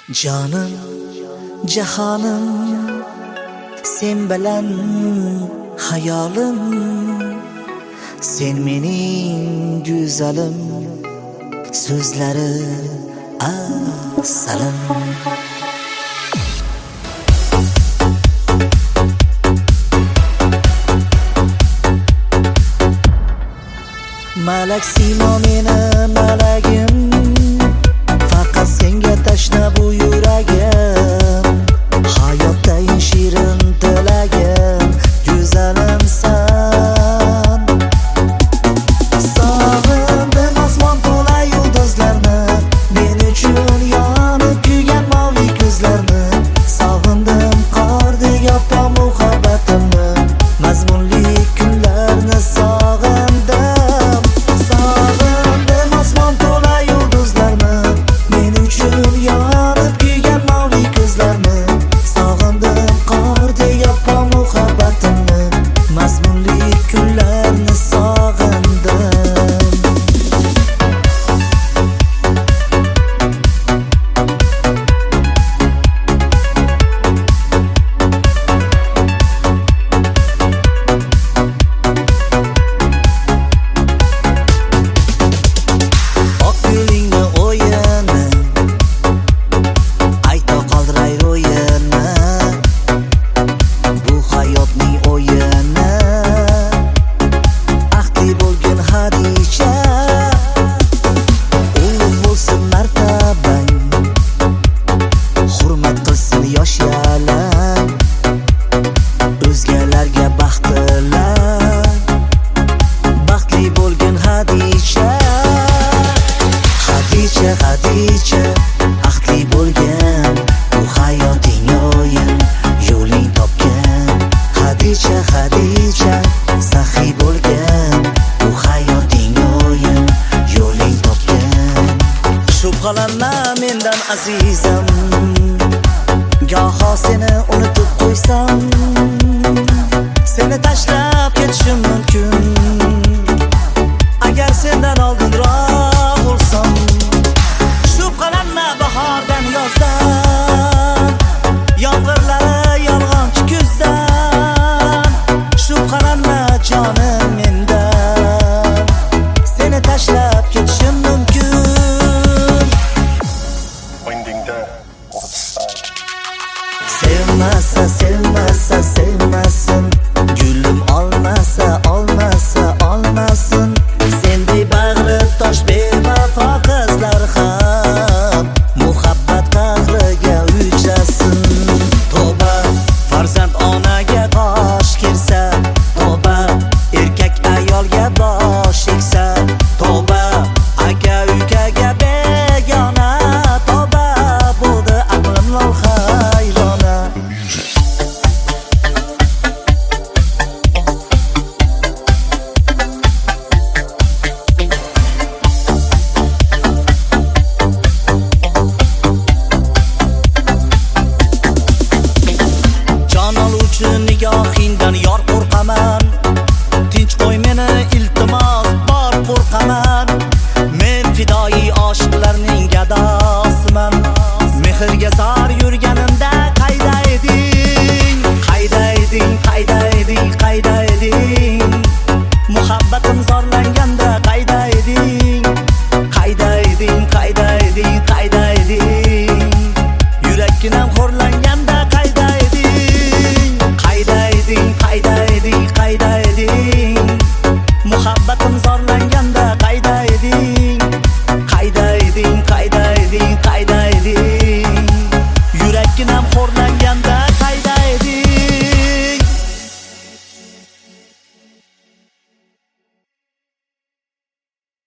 Canım, cahanım, sen bilan hayolim, sen mening güzelim, so'zlari asalim. Malak siymo meni malagim, faqat senga tashna bu yuragim. Hayotda eng shirin tilagim, go'zalimsan. Sog'indim osmon to'la yulduzlarni, men uchun yonib kuygan moviy ko'zlarni. Sog'indim qordek oppoq muhabbatimni, mazmunli kunlarni sog'indim. Sog'indim osmon to'la yulduzlarni, men uchun yonib kuygan moviy ko'zlarni. Sog'indim qordek oppoq muhabbatimni, mazmunli kunlarni sog'indim. Oq gulingni o'yini, ayta qoldiray ro'yini. Bu hayotning o'yini, ahdli bo'lgin hadicha. Ulug' bo'lsin martabang, hurmat qilsin yosh yalang. O'zgalarga baxt tilang, baxtli bo'lgin hadicha. Hadicha, hadicha, ahdli bo'lgan, bu hayoting o'yin, yo'ling topgan. Hadicha, hadicha, saxiy bo'lgan, bu hayoting o'yin, yo'ling topgan. Shubhalanma mendan azizim, goho seni unutib qo'ysam, seni tashlab ketishim mumkin, agar sendan oldinroq bo'lsam. Shubhalanma bahordan yozdan, yomg'irlari yolg'onchi kuzdan. Shubhalanma jonim mendan, seni tashlab ketishim mumkin. Winding down on the side. Sevmasa, sevmasa, sevmasin, gulim olmasa, olmasa, olmasin. Sendek bag'ri tosh bevafo qizlar ham muhabbat qahriga uchrasin. To'ba, farzand onaga qosh kelsa, to'ba, erkak ayolga bosh egsa, to'ba, aka ukaga begona, to'ba, bo'ldi aqlim lol hayrona. Jon oluvchi nigohingdan yor qo'rqaman, tinch qo'y meni iltimos bor qo'rqaman. Men fidoi oshiqlarning gadosiman, mehrga